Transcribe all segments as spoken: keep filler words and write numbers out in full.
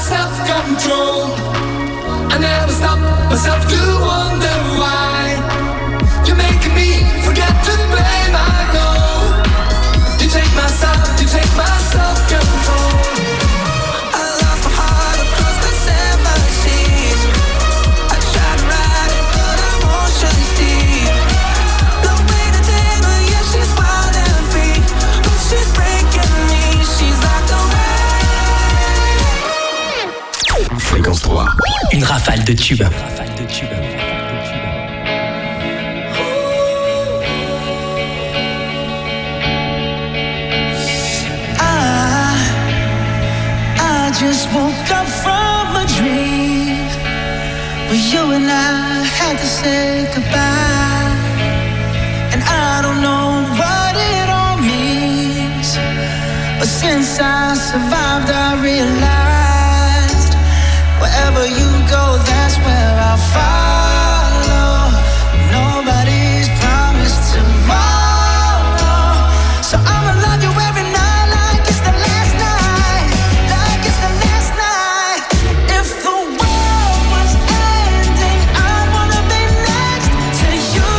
self-control. I never stop myself to wonder why you're making me forget to blame. I know you take my side, you take my self-control. I lost my heart across the seven seas. I tried to ride it, but emotions deep. The way the devil, yeah, she's wild and free, but she's breaking me. She's like the rain. Fréquence trois. Une rafale de tubes. Une rafale de tubes. Just woke up from a dream where you and I had to say goodbye. And I don't know what it all means, but since I survived I realized wherever you go, that's where I'll follow. Nobody's promised tomorrow, so I'ma love you every night like it's the last night, like it's the last night. If the world was ending, I wanna be next to you.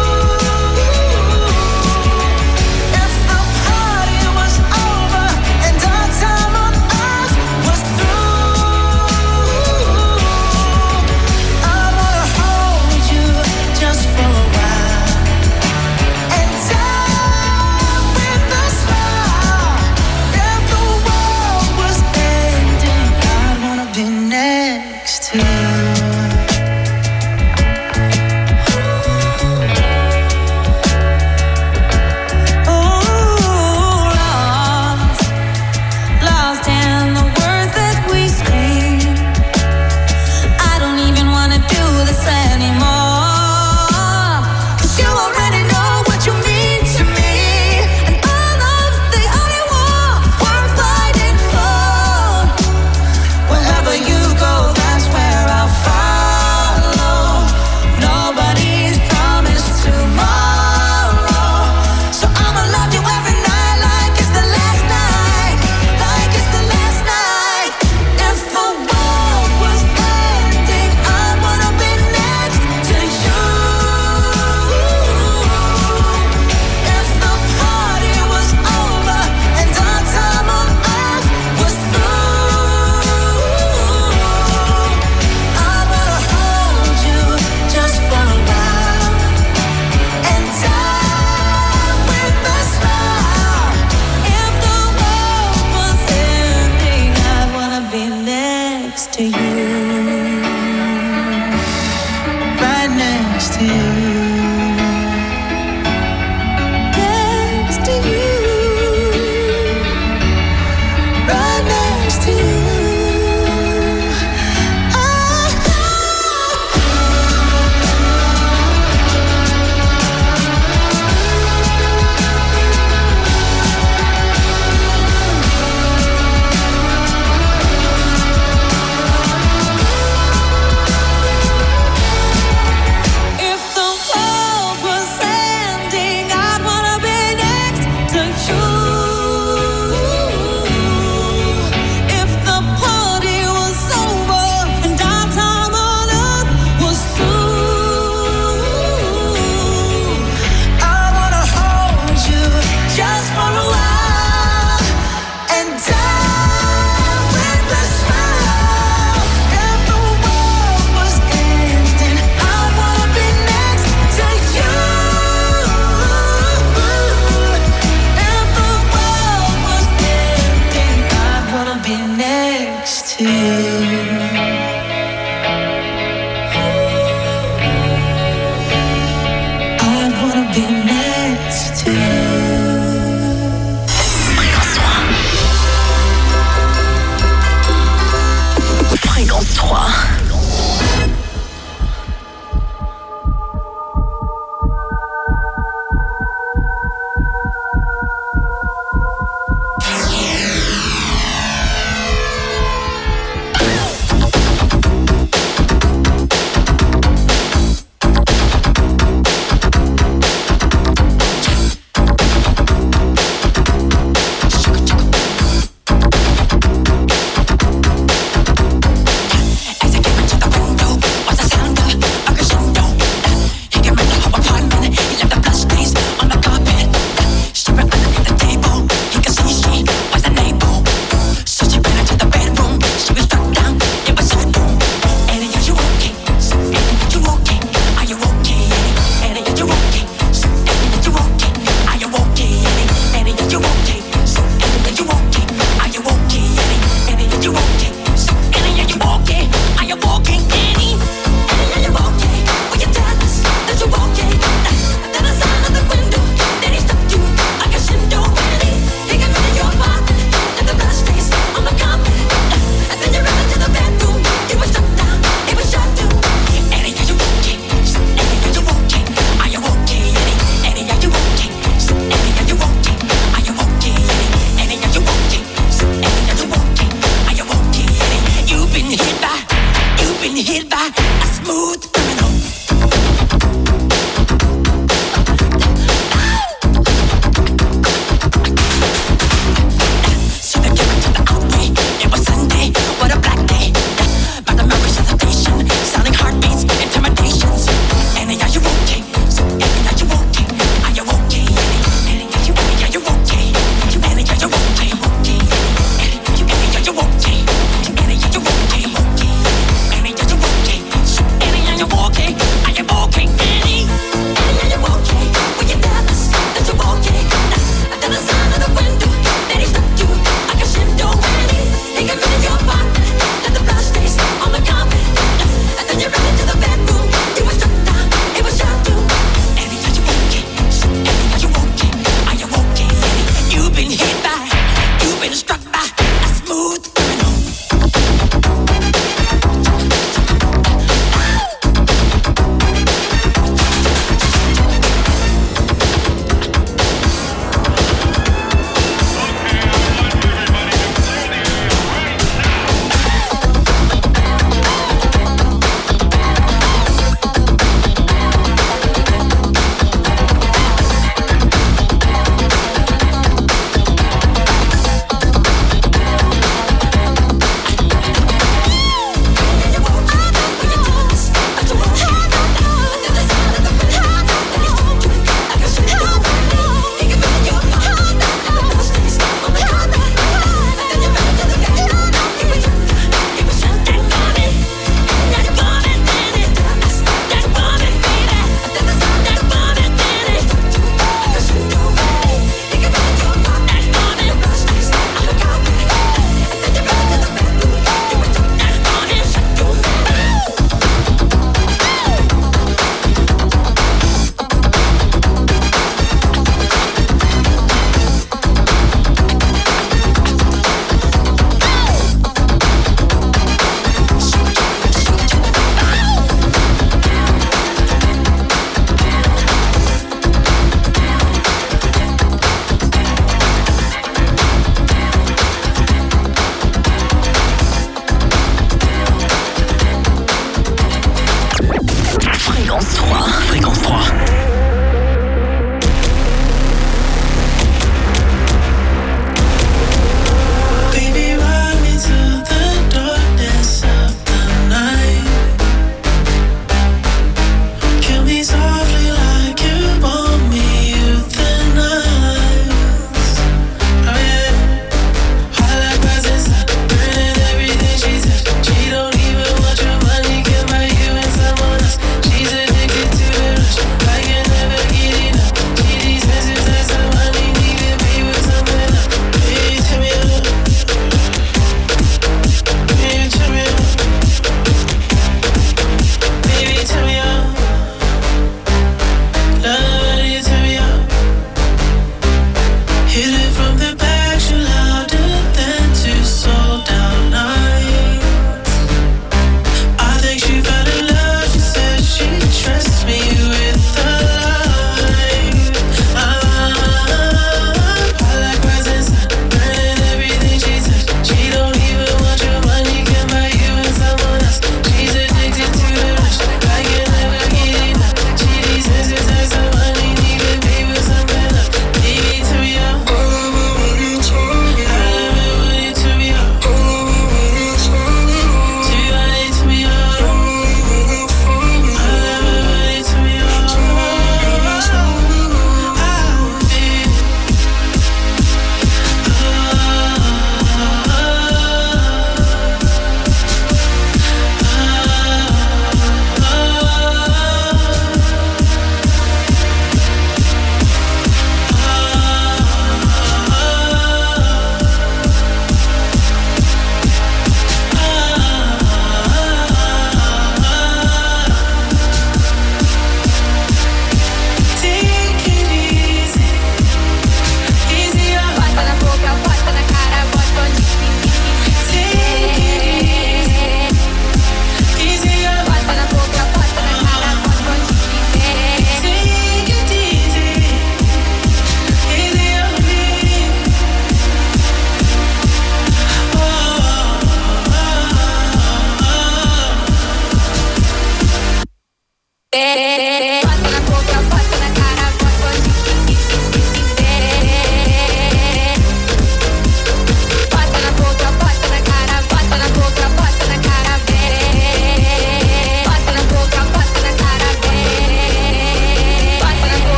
If the party was over and our time on earth was through, I wanna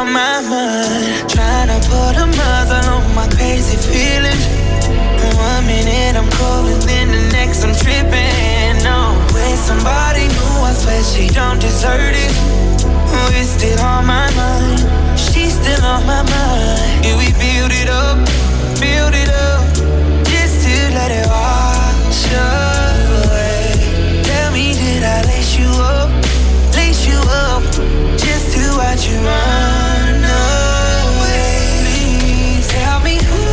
on my mind. Trying to put a muzzle on my crazy feelings. One minute I'm cold and then the next I'm tripping. No, with somebody new, I swear she don't deserve it. Oh, it's still on my mind. She's still on my mind. Yeah, we build it up, build it up, just to let it wash away. Tell me, did I lace you up, lace you up, just to watch you run away? Please tell me who,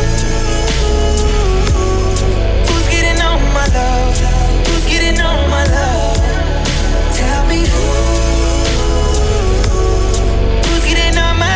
who's getting on my love, who's getting on my love? Tell me who, who's getting on my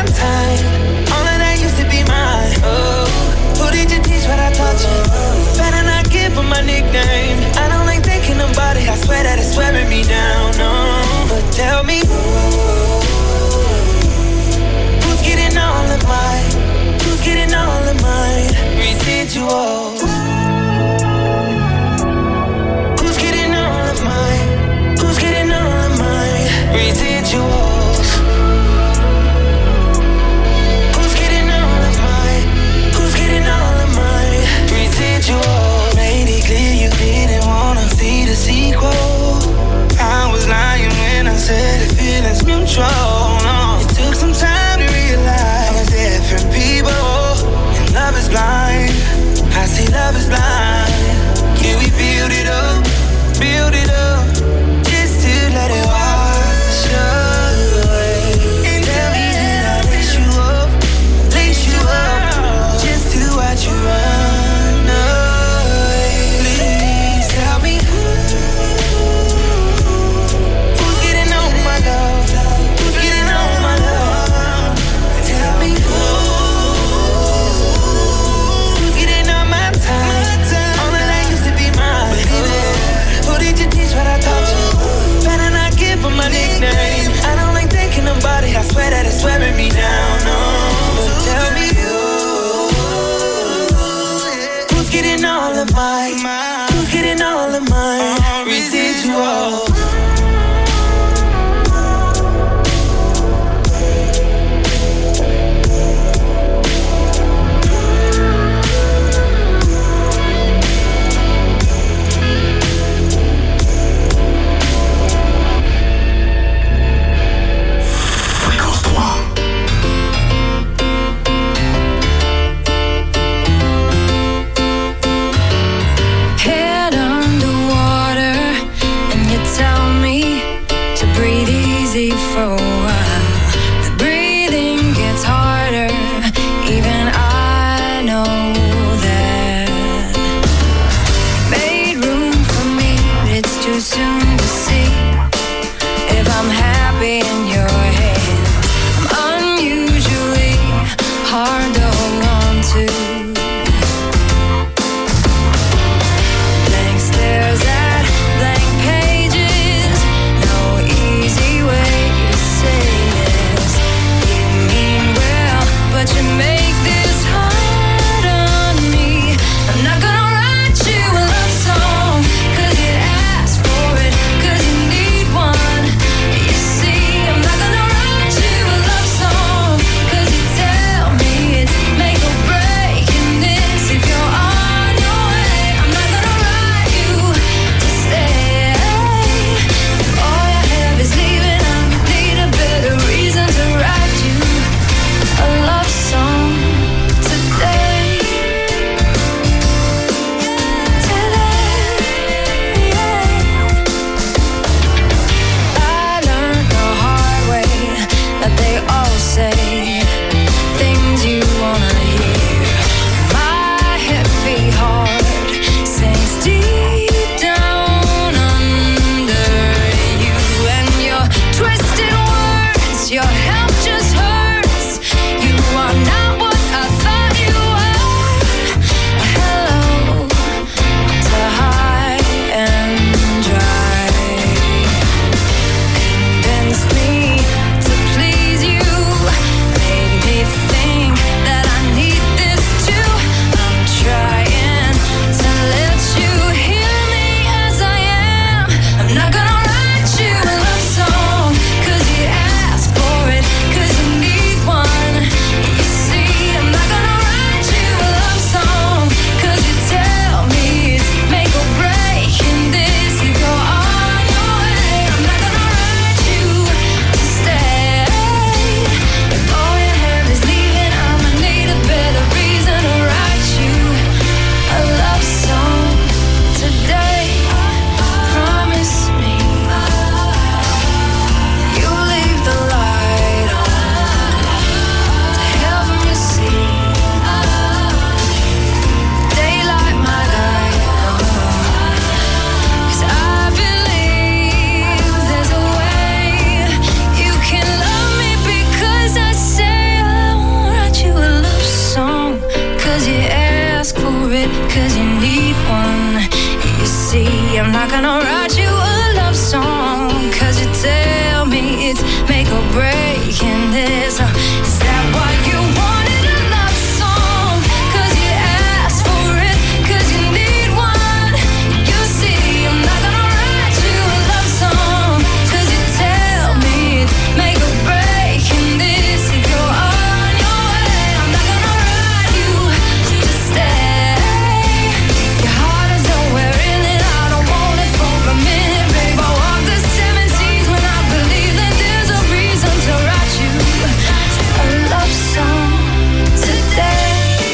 I'm not gonna write you a love song, cause you tell me it's make or break in this. uh, Is that what you wanted, a love song? Cause you asked for it, cause you need one. You see, I'm not gonna write you a love song, cause you tell me it's make or break in this. If you're on your way, I'm not gonna write you to stay. Your heart is nowhere in it, I don't want it for a minute, babe. I walk the seven seas when I believe that there's a reason to write you a love song today.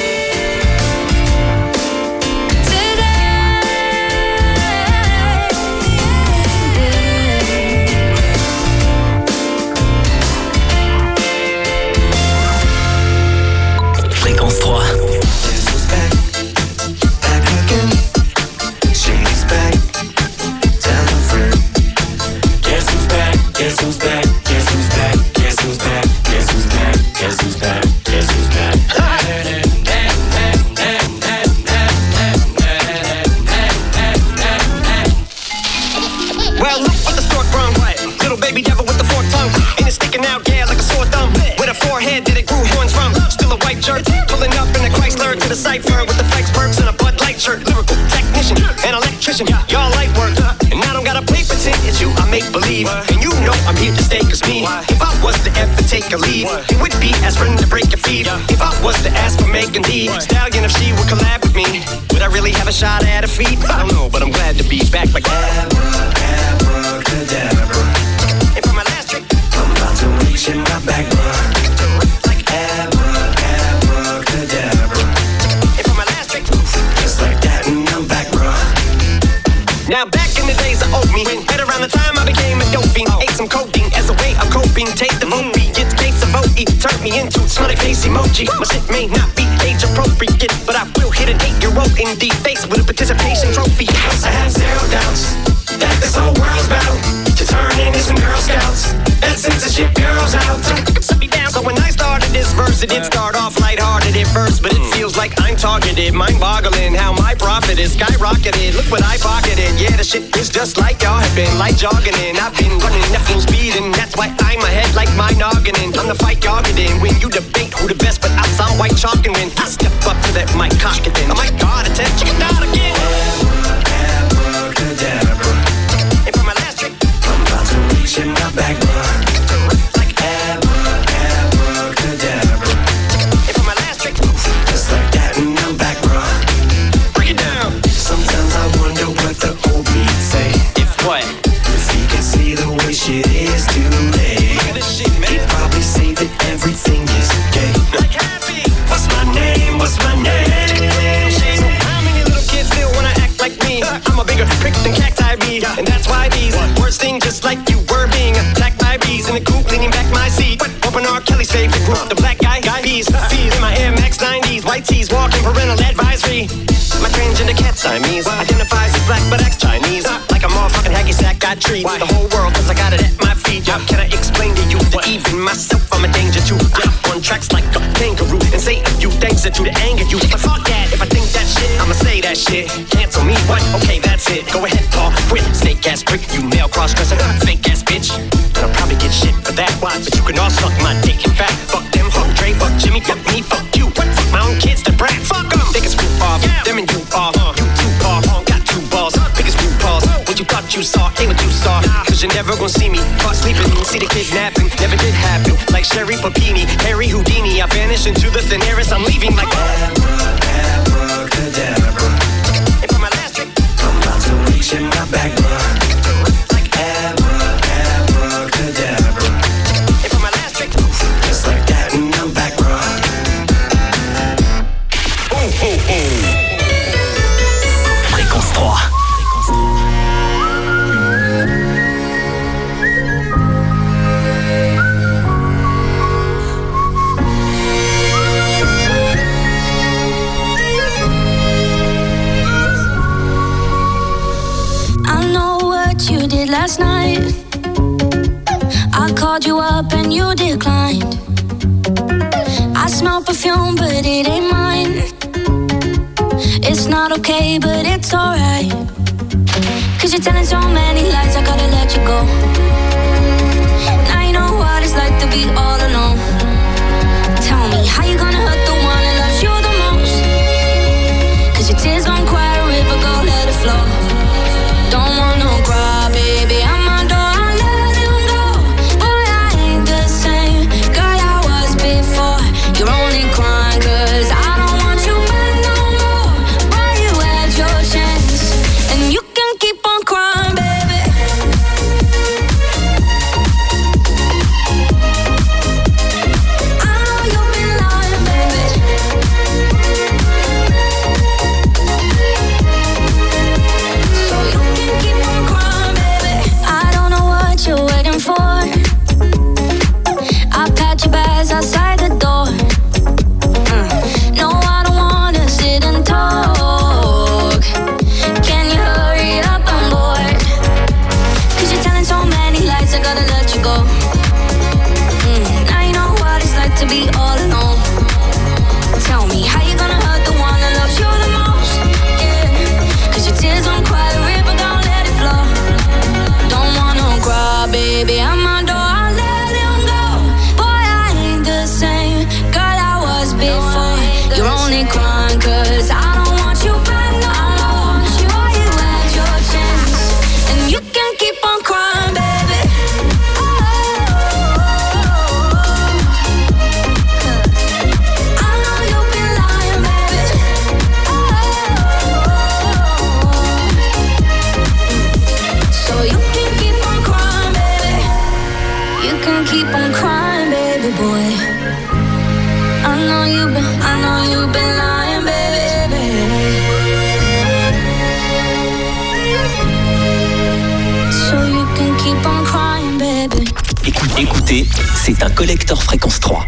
Fréquence trois. Guess who's back? Back again. She's back. Tell a friend. Guess who's back? Guess who's back? Guess who's back? Guess who's back? Guess who's back? Guess who's back? Guess who's back? Well, look what the stork brung. Little baby devil with the forked tongue. And it's sticking out, yeah, like a sore thumb. With a forehead that it grew horns from. Still a white jerk. Pulling up in a Chrysler to the cipher with the flex perks and a Bud Light shirt. Lyrical technician and electrician. Y'all light work. And I don't gotta play pretend. It's you I make believe. And you know I'm here to stay, cause me, if I was to ever take a leave, it would be aspirin to break your feet. If I was to ask for Megan Thee Stallion, if she would collab with me, would I really have a shot at her feet? I don't know, but I'm glad to be back like Abracadabra. And for my last trick, I'm about to reach in my back, like abra, abracadabra. and for my last trick, Just like that, and I'm back, bruh. now back in the days of oat meat, right around the time I became a dope fiend, ate some codeine as a way of coping. Take the movie, get case of O E, turned me into smiley face emoji. My shit may not be age appropriate, but I will hit an eight-year-old in the face with a participation trophy. I have zero doubts that this whole world's bound to turn into some Girl Scouts. That censorship bureau's out. Set me down. So when I started this verse, it did start off lighthearted at first, but it feels like I'm targeted. Mind-boggling how my profit is skyrocketed. Look what I pocketed. Yeah, the shit is just like y'all have been, like jogging in. I've been running at full speed, and that's why I'm ahead like my noggin. I'm the fight y'all get in. When you debate who the best, but I sound white chalk, and when I step up to that mic, cock it then. Oh my God, attack, check it out again. Abracadabra. And for my last trick, I'm about to reach in my back, bruh. Like abra, abracadabra. and for my last trick, Just like that, and I'm back, bruh. break it down. Sometimes I wonder what the old me'd say If what? if he could see the way shit is today. Look at this shit, man. He'd probably say that everything is gay. Like happy. What's my name? What's my name? So how many little kids still wanna act like me? I'm a bigger prick than cacti be, and that's why these words sting just like you were being attacked by bees in the coop, leaning back my seat. Open R. Kelly's favorite group, the black guy, guy bees. Fees in my Air Max nineties, white tees, walking parental advisory. My transgender cat Siamese identifies as black but acts Chinese. Like a motherfucking hacky sack, got treat the whole world cause I got it at my feet. How can I explain to you that even myself I'm a danger to? Jump on tracks like a kangaroo and say a few things that do to anger you. But fuck that, if I think that shit, I'ma say that shit. Cancel me, what? Okay, that's it. Go ahead, Paul, quit. Snake ass prick, you male cross-dresser, fake ass bitch. And I'll probably get shit for that. But you can all suck my dick. In fact, fuck them, fuck Dre, fuck Jimmy, fuck me, fuck you. What? Fuck my own kids, the brat. Fuck them. They can screw off. Yeah. Them and you off. Uh, you two paw, got two balls. Biggest screw paws. What you thought you saw ain't what you saw. Cause you're never gonna see me caught sleeping. See the kidnapping, never did happen. Like Sherry Papini, Harry Houdini. I vanish into the thin air as I'm leaving like Abra, abracadabra. And for my last trick, I'm about to reach in my back, bruh. Like abra, abracadabra. and for my last trick, Just like that, and I'm back, bruh. Fréquence trois. Last night I called you up and you declined. I smell perfume but it ain't mine. It's not okay but it's alright. Cause you're telling so many lies, I gotta let you go. Now you know what it's like to be all alone. Tell me, how you gonna hurt the one that loves you the most? Cause your tears don't cry a river, go let it flow. Don't want no cry, baby, I'm on door, I'll let him go. Boy, I ain't the same girl I was before. You're only crying cause I don't want you back no more. Boy, you had your chance, and you can keep on crying, baby. I know you've been lying, baby. So you can keep on crying, baby. I don't know what you're waiting for. I packed your bags outside the door. Mm. No, I don't wanna sit and talk. Can you hurry up? I'm bored. Cause you're telling so many lies, I gotta let you go. Mm. Now you know what it's like to be all alone. Tell me, how you gonna hurt the one that loves you the most? Yeah. Cause your tears don't cry a river, don't let it flow. Don't wanna cry, baby, I'm on door, I'll let him go. Boy, I ain't the same girl I was before. You're only crying cause I don't want you back no more. Boy, you had your chance, and you can keep on crying, baby. Oh, I know you've been lying, baby. Oh, so you can keep on crying, baby. You can keep on crying, baby boy. I know you've been, I know you've been lying, baby. So you can keep on crying, baby. Écoutez, écoutez, c'est un collecteur fréquence trois.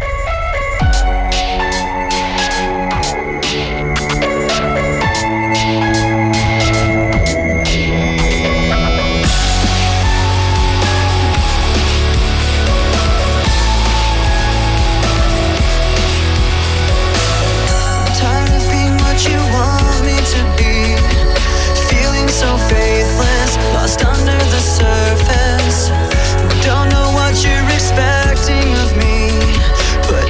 Tired of being what you want me to be, feeling so faithless, lost under the surface. Don't know what you're expecting of me, but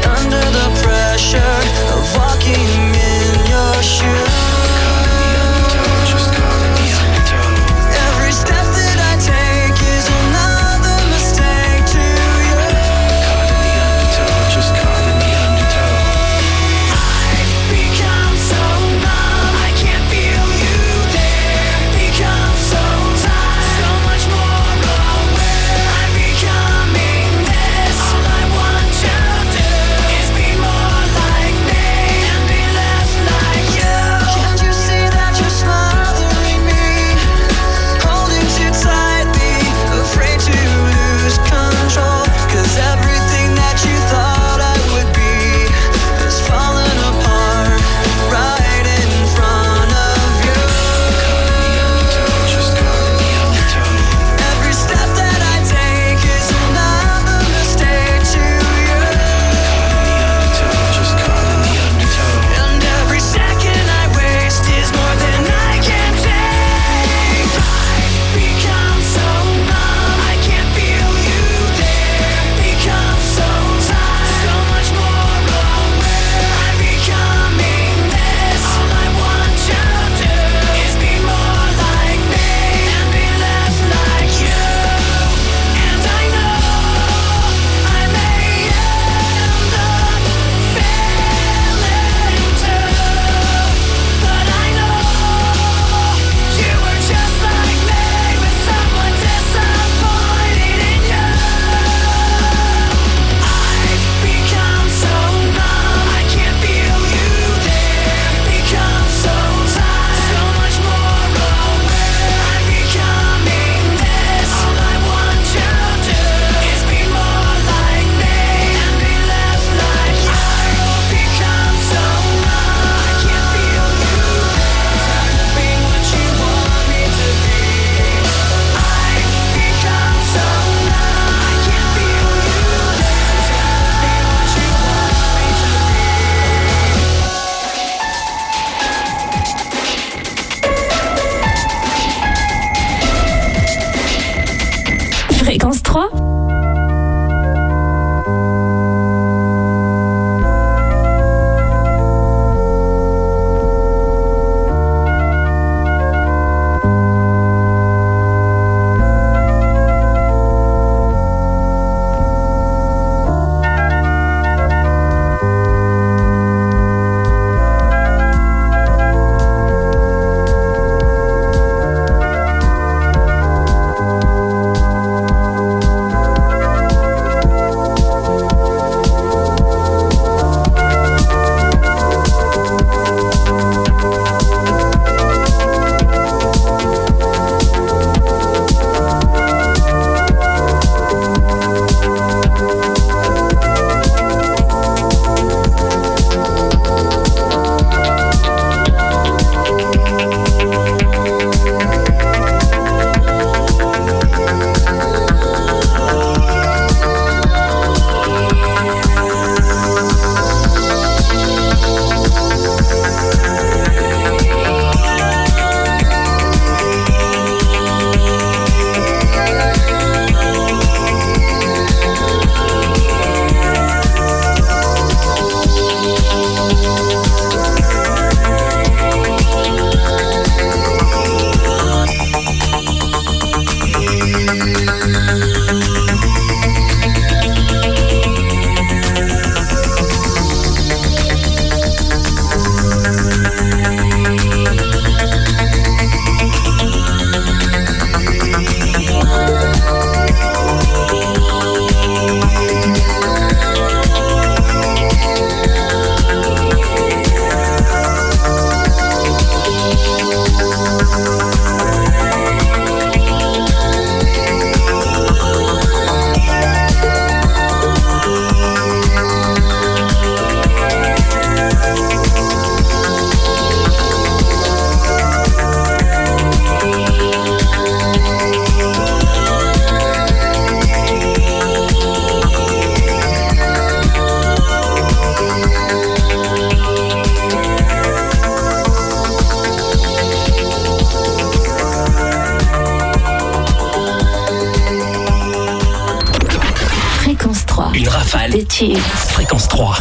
des tubes. Fréquence trois.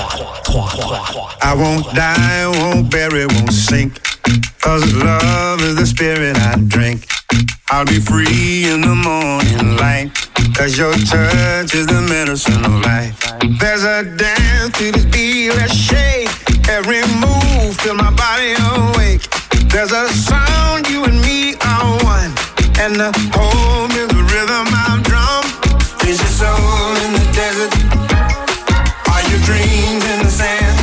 I won't die, won't bury, won't sink. Cause love is the spirit I drink. I'll be free in the morning light. Cause your touch is the medicine of life. There's a dance to this beat, let's shake. Every move, feel my body awake. There's a sound, you and me are one. And the home is the rhythm I'm drum. Is your soul in the desert? Are your dreams in the sand?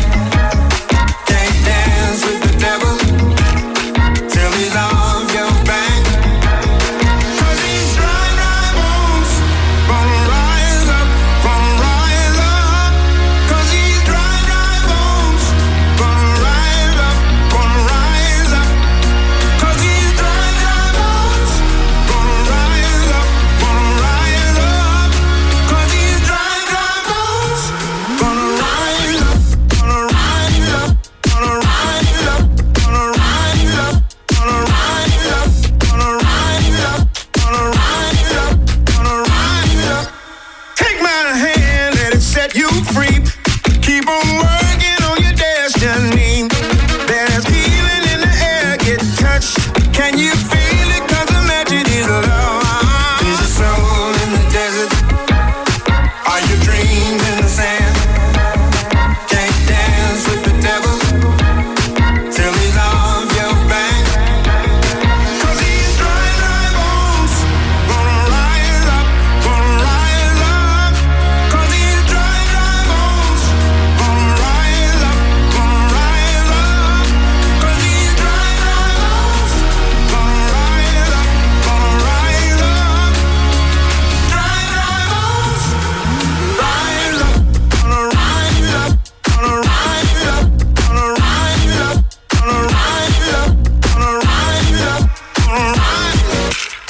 Can't dance with the devil till he's off your back. Cause these dry, dry bones gonna rise up, gonna rise up. Cause these dry, dry bones gonna rise up, gonna rise up. Cause these dry, dry bones gonna rise up, gonna rise up. Cause these dry, dry bones gonna rise up, gonna rise up, gonna rise up, gonna rise up, gonna rise up, gonna rise up, gonna rise up, gonna rise up. Take my hand, let it set you free. Keep on working on your destiny. There's healing in the air, get touched. Can you feel it? Cause the magic is love. Is your soul in the desert? Are your dreams in the sand? Can't dance with the devil till he's off your back. Cause these dry, dry bones gonna rise up, gonna rise up. Cause these dry, dry bones gonna rise up, gonna rise up. Cause these dry, dry bones gonna rise up, gonna rise up. Dry, dry bones rise up, gonna rise up, gonna rise up, gonna rise up, gonna rise up, gonna rise up, gonna rise up.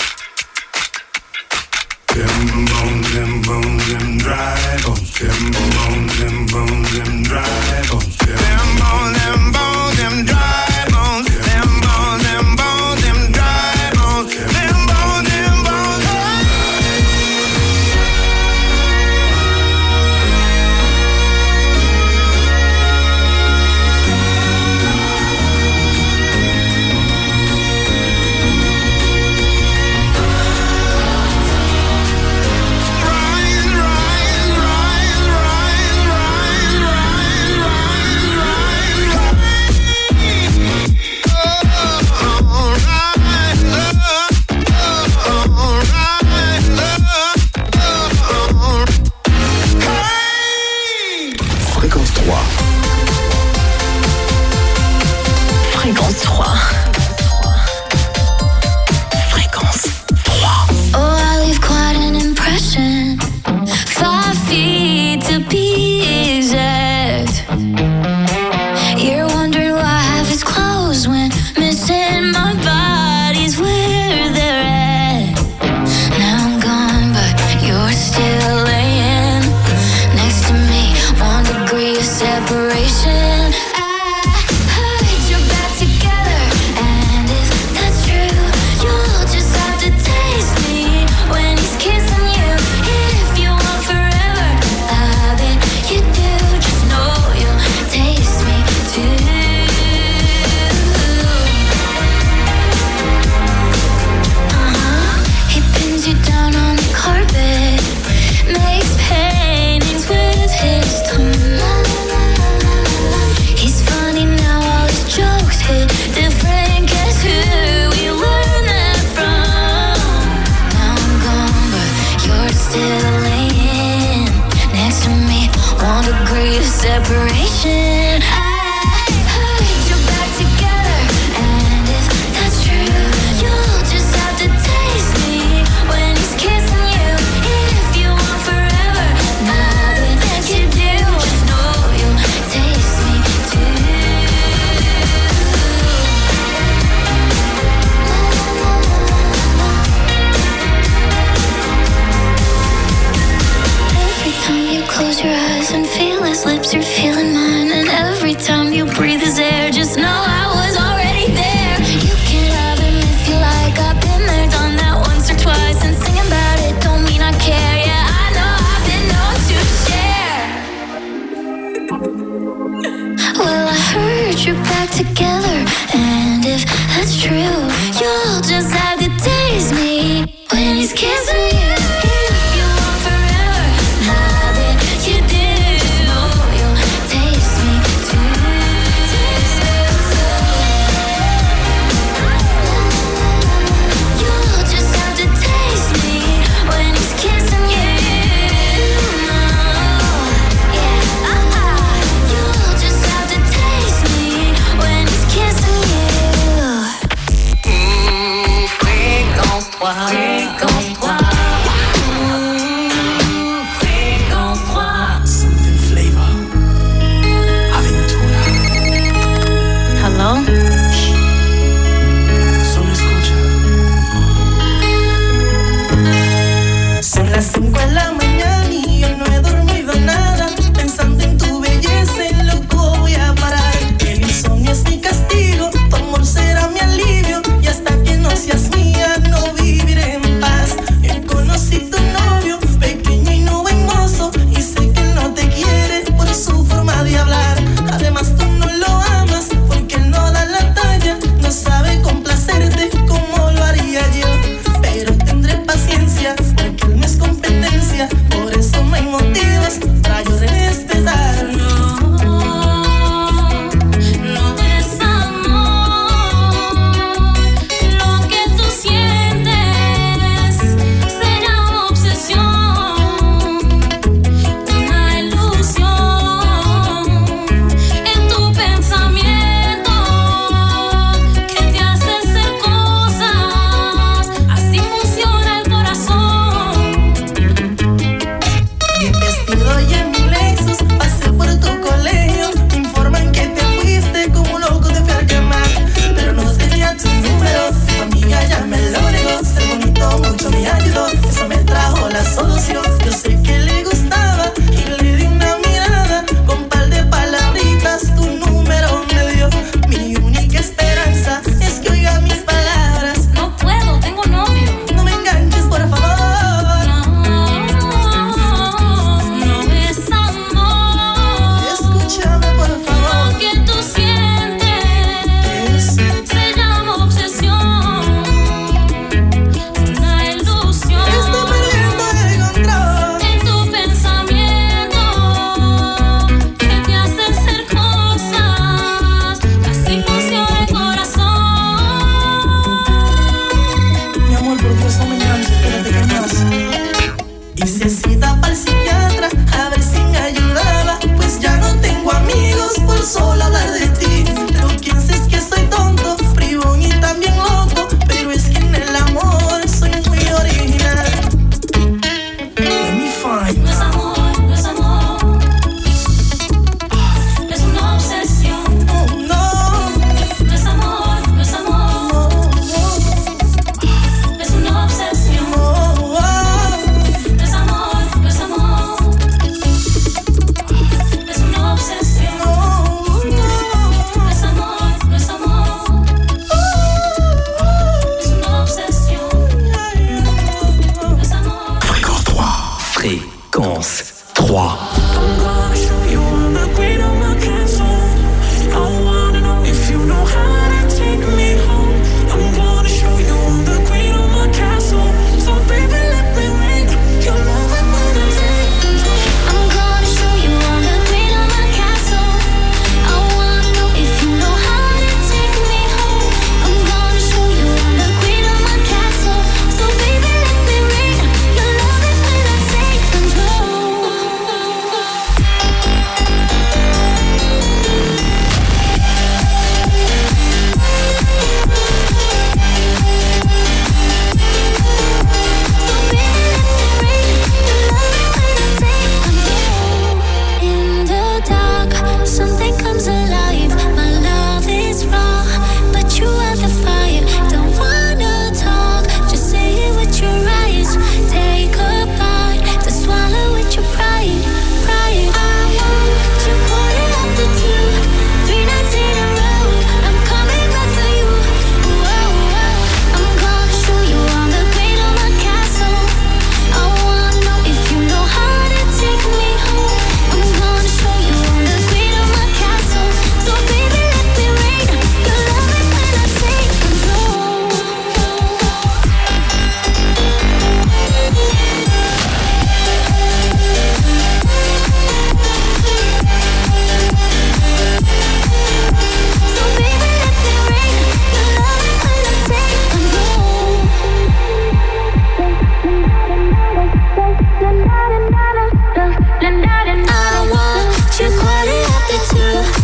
Them bones, them bones, them dry bones. Them bones, them bones, them dry bones. Them bones, them bones, them dry bones. Them bones, them bones, them dry bones. Them bones, them bones. Rise, rise, rise, rise, rise, rise, rise, rise. Oh, rise up, oh, rise up, oh. Hey! Fréquence trois. Fréquence trois. Fréquence trois. Oh, I leave quite an impression. Five feet to be exact. You're wondering why half is closed when missing my body's where they're at. Now I'm gone, but you're still laying next to me. One degree of separation. I put your back together put you back together. And if that's true, you'll just have to taste me when he's kissing you. If you want forever, now that you do, you'll taste me too. Taste me too. You'll just have to taste me when he's kissing you. Yeah, uh-uh. You'll just have to taste me when he's kissing you.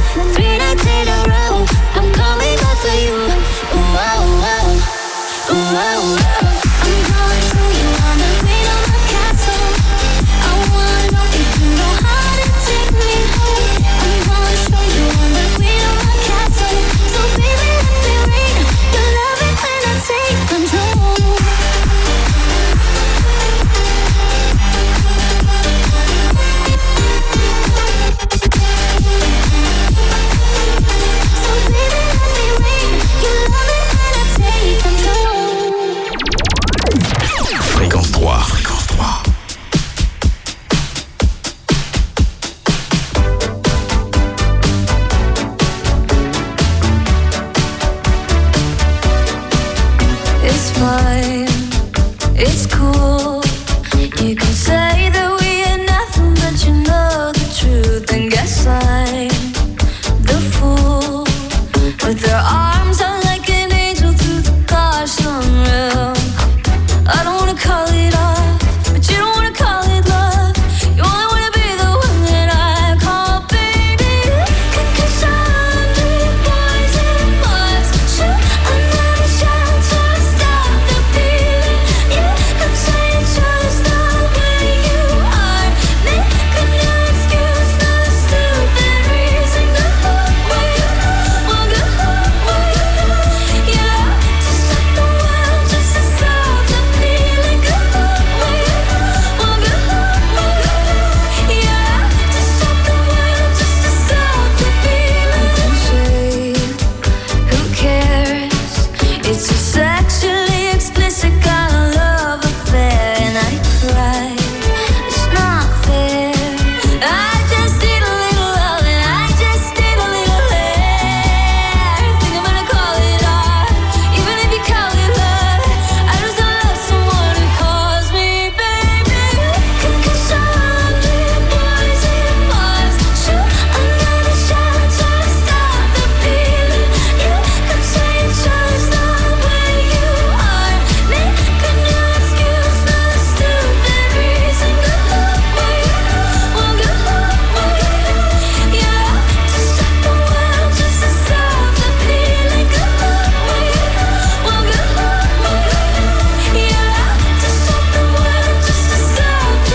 Three nights in a row, I'm coming back for you. Ooh, oh, oh. Ooh, oh, oh. I'm gonna show you I'm the queen of my castle. I wanna know if you know how to take me home. I'm gonna show you I'm the queen of my castle. So baby, let me rain. You love it when I take control. Fréquence trois. Fréquence trois. It's fine, it's cool. You can say that we are nothing, but you know the truth. And guess I'm the fool with their arms out like an angel through the car sunroof. I don't wanna call it off, but you don't wanna call it love. You only wanna be the one that I call baby. Cause I'm three boys and boys. Shoot another shot to stop the feeling. You could say it's just the way you are. Make a new excuse, not a stupid reason. Go home, well, well, go home, well, yeah. To stop the world, just to stop the feeling. Go home, well, well, go home, well, yeah. To stop the world, just to stop the feeling. Cliche, who cares? It's a sexually explicit kind of love affair, and I cry. It's not fair. I just need a little love, and I just need a little hair. Think I'm gonna call it art, even if you call it love. I just love someone who calls me baby. Cause I'm three boys and boys. Shoot another shot to stop the feeling. You could say it's just the way you are. Make a new excuse, not a stupid reason. Go home, well, well, go home, well, yeah. To stop the world, just to stop the feeling. Go home, well, well, go home, well, yeah. To stop the world, just to stop the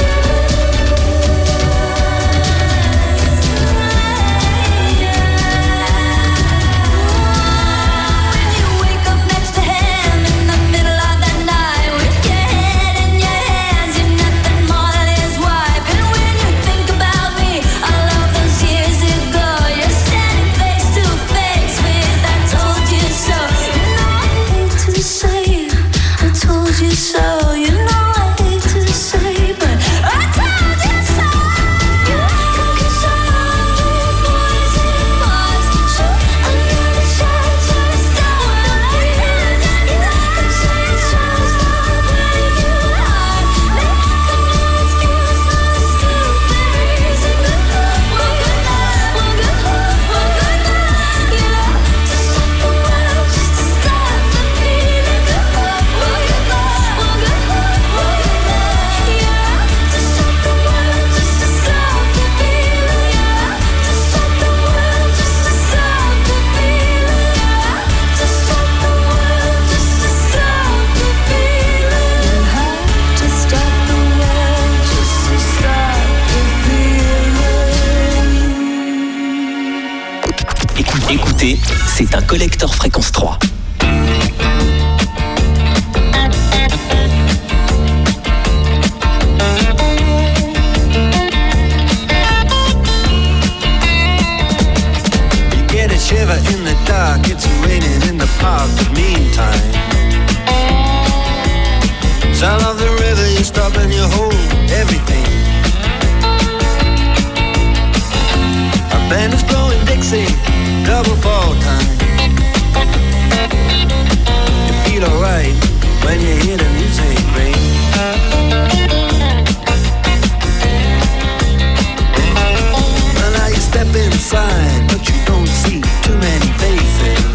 feeling. When you wake up next to him in the middle of the night with your head in your hands, you're nothing more than his wife. And when you think about me, all of those years ago, you're standing face to face with I told you so. You know I hate to say it, I told you so. You know I hate to say, but I told you so. Cause I'm three boys and boys. Shoot another shot to stop the feeling. You could say it's just the way you are. Make a new excuse, not a stupid reason. Go home, well, go home, well, go home, well, yeah. To stop the world, just to stop the feeling. Go home, well, go home, well, go home, well, yeah. To stop the world, just to stop the feeling, yeah. To stop the world, just to stop the feeling, yeah. To stop the world, just to stop the feeling. You have to stop the world, just to stop the feeling. Écoute- Écoutez, c'est un collector Fréquence trois. You get a shiver in the dark, it's raining in the park, but meantime sound of the river, you stop and you hold everything. A band is blowing Dixie, double fall time. You feel alright when you hear the music ring. Well, now you step inside, but you don't see too many faces.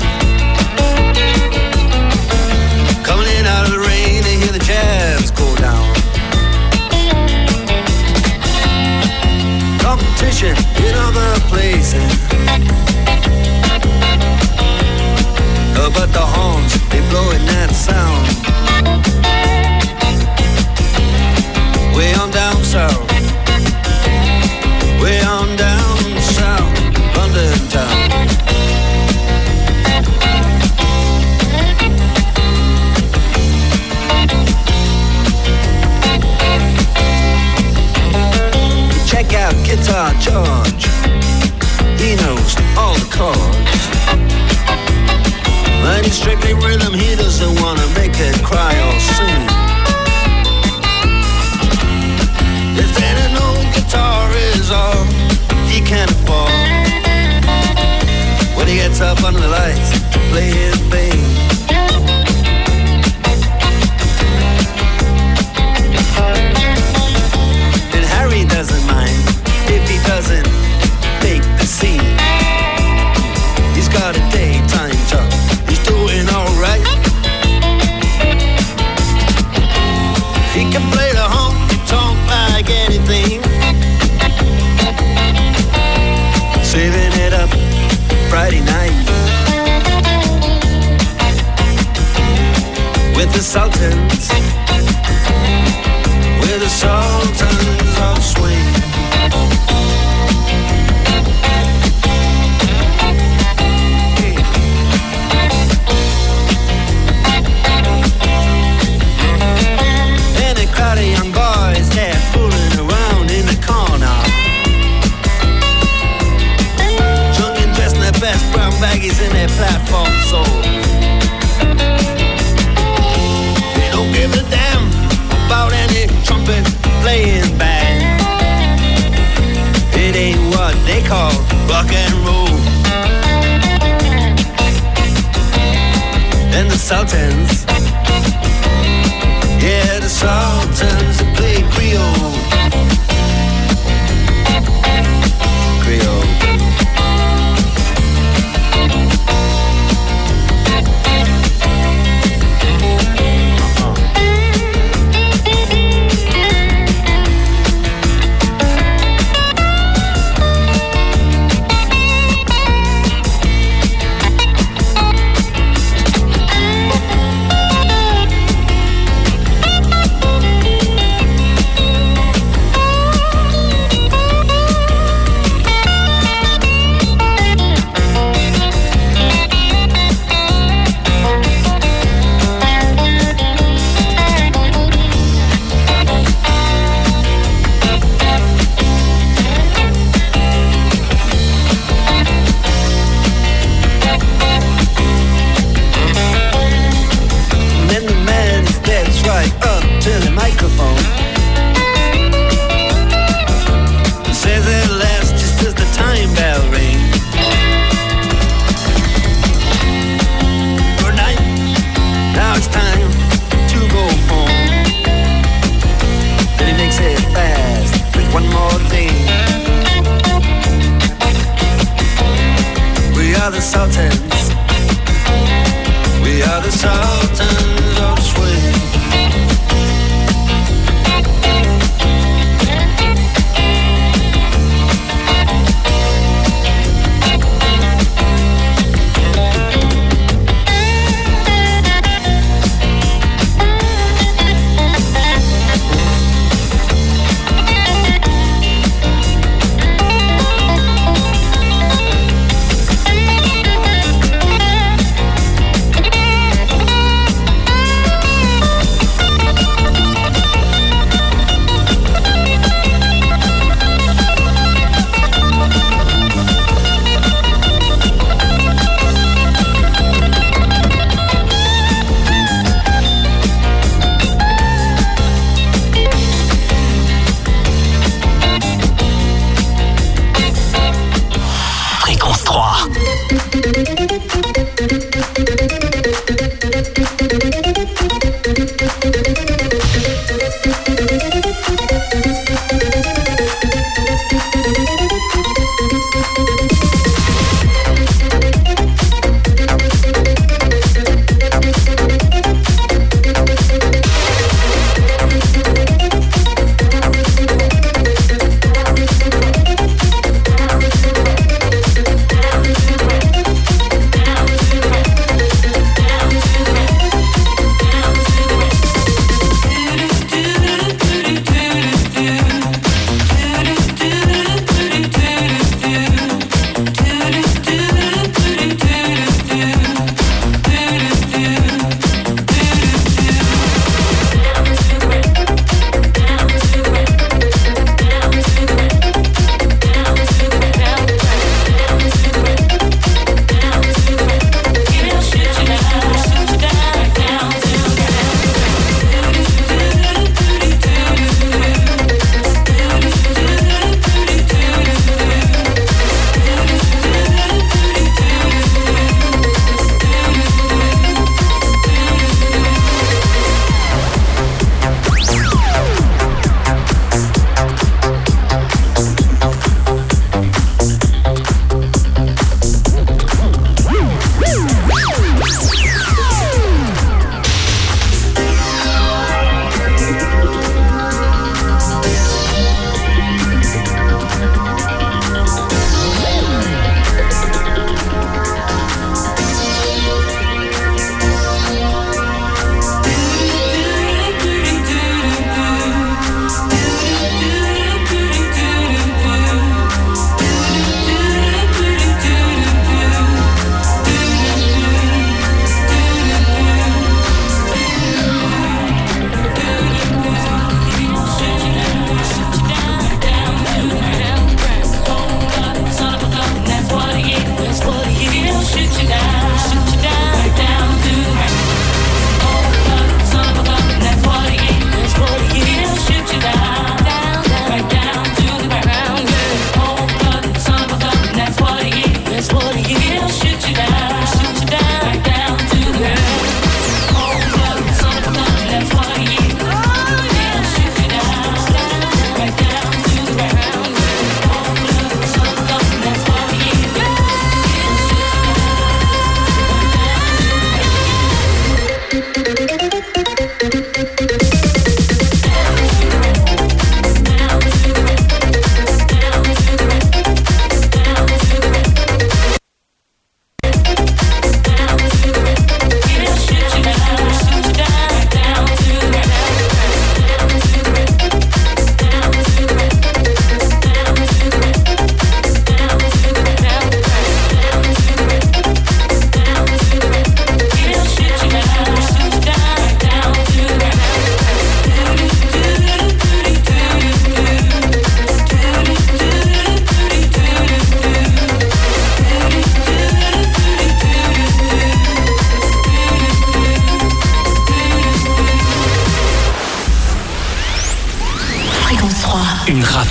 Coming in out of the rain to hear the jazz go down. Competition in other places. modern town. Check out Guitar George. He knows all the chords. But he's strictly rhythm, he doesn't wanna make it cry or sing. If then an old guitar is all he can afford, when he gets up under the lights to play his thing, and Harry doesn't mind if he doesn't take the scene. He's got a daytime job, he's doing alright. He can play the honky-tonk like anything, saving it up Friday night with the Sultans, with the Sultans of Swing. Crowd of young boys, they're fooling around in the corner, drunk and dressed in their best brown baggies in their platform soles. They don't give a damn about any trumpet playing band. It ain't what they call rock and roll. And the Sultans, yeah, the Sultans that play Creole. Creole.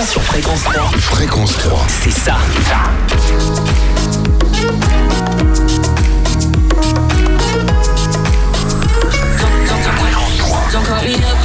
sur Fréquence trois. Fréquence trois. C'est ça. Don't call me up